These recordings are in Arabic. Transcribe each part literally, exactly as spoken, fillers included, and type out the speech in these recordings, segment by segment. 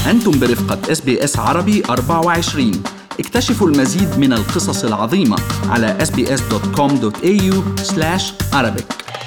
أنتم برفقة إس بي إس عربي أربعة وعشرين. اكتشفوا المزيد من القصص العظيمة على إس بي إس دوت كوم دوت إيه يو سلاش عربيك.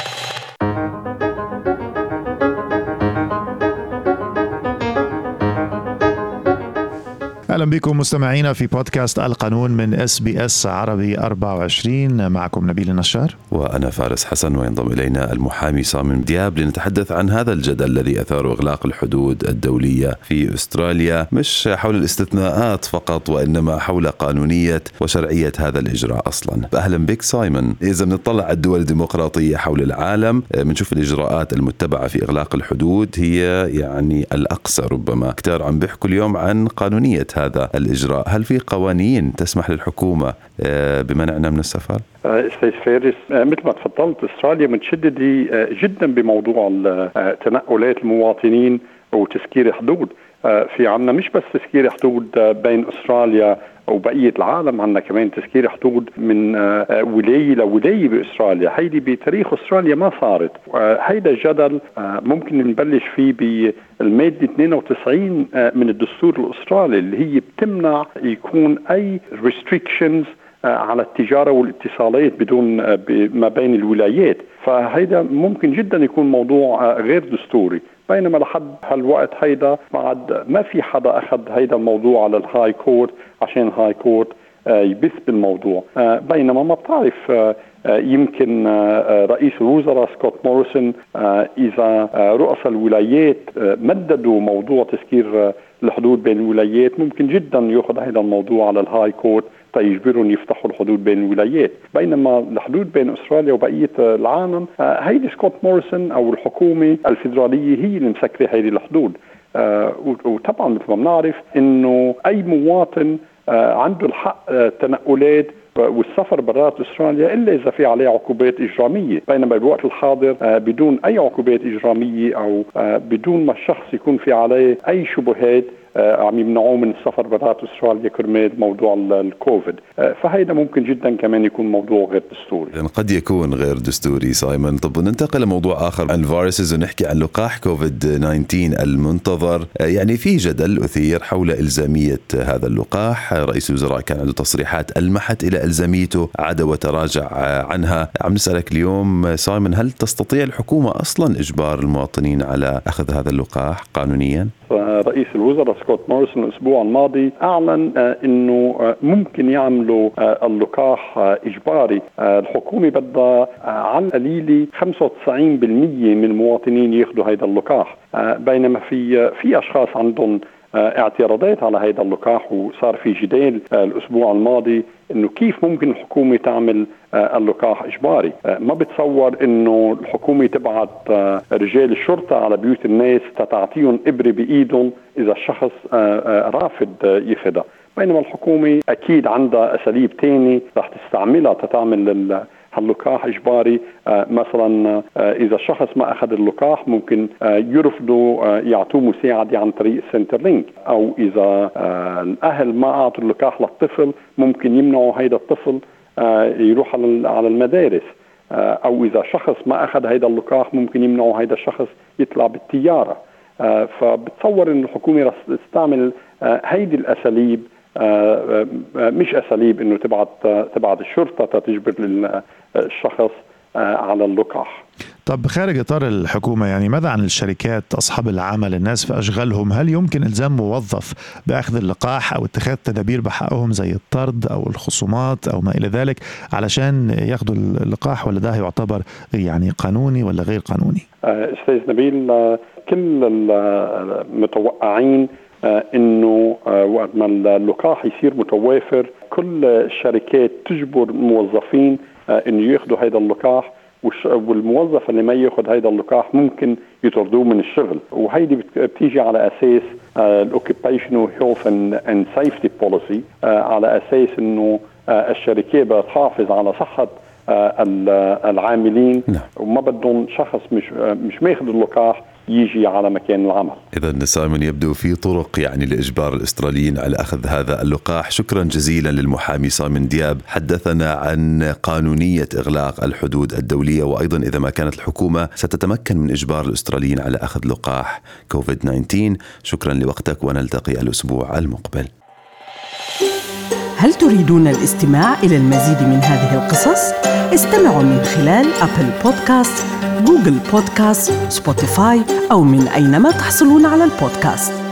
أهلا بكم مستمعينا في بودكاست القانون من إس بي إس عربي أربعة وعشرين. معكم نبيل النشار وأنا فارس حسن، وينضم إلينا المحامي صامم دياب لنتحدث عن هذا الجدل الذي أثار إغلاق الحدود الدولية في أستراليا، مش حول الاستثناءات فقط وإنما حول قانونية وشرعية هذا الإجراء أصلا. أهلا بك سايمون. إذا بنطلع على الدول الديمقراطية حول العالم بنشوف الإجراءات المتبعة في إغلاق الحدود هي يعني الأقصى ربما. كتار عم بيحكوا اليوم عن قانونية هذا الإجراء. هل في قوانين تسمح للحكومة بمنعنا من السفر؟ أستاذ فارس، مثل ما تفضلت أستراليا متشددة جدا بموضوع تنقلات المواطنين وتسكير حدود. في عنا مش بس تسكير حدود بين أستراليا وبقية العالم، عنا كمان تسكير حدود من ولاية لولاية بأستراليا. هيدي بتاريخ أستراليا ما صارت. هيدا الجدل ممكن نبلش فيه بالمادة اثنين وتسعين من الدستور الأسترالي اللي هي بتمنع يكون أي restrictions على التجارة والاتصالات بدون ما بين الولايات. فهيدا ممكن جدا يكون موضوع غير دستوري، بينما لحد هالوقت هيدا بعد ما في حدا أخذ هيدا الموضوع على الهاي كورت عشان الهاي كورت يبث بالموضوع. بينما ما بتعرف، يمكن رئيس الوزراء سكوت موريسون إذا رؤساء الولايات مددوا موضوع تسكير الحدود بين الولايات ممكن جدا يأخذ هذا الموضوع على الهاي كورت تيجبرهم يفتحوا الحدود بين الولايات. بينما الحدود بين أستراليا وبقية العالم هيدي سكوت موريسون أو الحكومة الفيدرالية هي اللي مسكرة هيدي الحدود. وطبعا مثل ما بنعرف إنه أي مواطن عنده الحق تنقلات والسفر برات أستراليا إلا إذا في عليه عقوبات إجرامية. بينما بالوقت الحاضر بدون أي عقوبات إجرامية أو بدون ما الشخص يكون في عليه أي شبهات عم يمنعوه من السفر برات أستراليا كرمال موضوع الكوفيد. فهيدا ممكن جدا كمان يكون موضوع غير دستوري. يعني قد يكون غير دستوري سايمون. طب ننتقل لموضوع آخر عن الفيروسز ونحكي عن لقاح كوفيد تسعة عشر المنتظر. يعني في جدل أثير حول إلزامية هذا اللقاح. رئيس الوزراء كان عنده تصريحات ألمحت إلى إلزاميته، عاد وتراجع عنها. عم نسألك اليوم سايمون، هل تستطيع الحكومة أصلا إجبار المواطنين على أخذ هذا اللقاح قانونيا؟ رئيس الوزراء سكوت موريسون الأسبوع الماضي أعلن أنه ممكن يعملوا اللقاح إجباري. الحكومة بدها على القليل خمسة وتسعين بالمئة من المواطنين ياخذوا هذا اللقاح، بينما في في أشخاص عندهم اعتراضات على هذا اللقاح. وصار في جدال الأسبوع الماضي إنه كيف ممكن الحكومة تعمل اللقاح إجباري. ما بتصور إنه الحكومة تبعت رجال الشرطة على بيوت الناس تتعطيهم إبرة بإيدهم إذا الشخص رافض ياخذها. بينما الحكومة أكيد عندها أساليب تانية رح تستعملها تتعمل هاللقاح إجباري. آه مثلا آه إذا الشخص ما أخذ اللقاح ممكن آه يرفضوا آه يعطوه مساعدة عن طريق السنتر لينك، أو إذا آه الأهل ما أعطوا اللقاح للطفل ممكن يمنعوا هيدا الطفل آه يروح على المدارس. آه أو إذا شخص ما أخذ هيدا اللقاح ممكن يمنعوا هيدا الشخص يطلع بالطيارة. آه فبتصور إن الحكومة رح تستعمل آه هيدي الأساليب، آه مش أساليب إنه تبعت تبعت الشرطة تجبر الشخص آه على اللقاح. طب خارج إطار الحكومة، يعني ماذا عن الشركات، أصحاب العمل، الناس في أشغالهم؟ هل يمكن إلزام موظف بأخذ اللقاح أو اتخاذ تدابير بحقهم زي الطرد أو الخصومات أو ما إلى ذلك علشان ياخذوا اللقاح، ولا ده يعتبر يعني قانوني ولا غير قانوني؟ آه أستاذ نبيل، كل المتوقعين آه انه آه وقت ما اللقاح يصير متوافر كل الشركات تجبر الموظفين آه انه ياخذوا هذا اللقاح، والموظف اللي ما ياخذ هذا اللقاح ممكن يطردوه من الشغل. وهيدي بتيجي على اساس الاوكيبيشنال هيلث اند سيفتي بوليسي، على اساس انه آه الشركات بتحافظ على صحه آه العاملين، وما بدهم شخص مش آه مش ماخذ اللقاح يجي على مكان العمل. إذن سايمون يبدو في طرق يعني لإجبار الأستراليين على أخذ هذا اللقاح. شكرا جزيلا للمحامي سايمون دياب، حدثنا عن قانونية إغلاق الحدود الدولية، وأيضا إذا ما كانت الحكومة ستتمكن من إجبار الأستراليين على أخذ لقاح كوفيد تسعة عشر. شكرا لوقتك، ونلتقي الأسبوع المقبل. هل تريدون الاستماع إلى المزيد من هذه القصص؟ استمعوا من خلال أبل بودكاست، جوجل بودكاست، سبوتيفاي، أو من أينما تحصلون على البودكاست.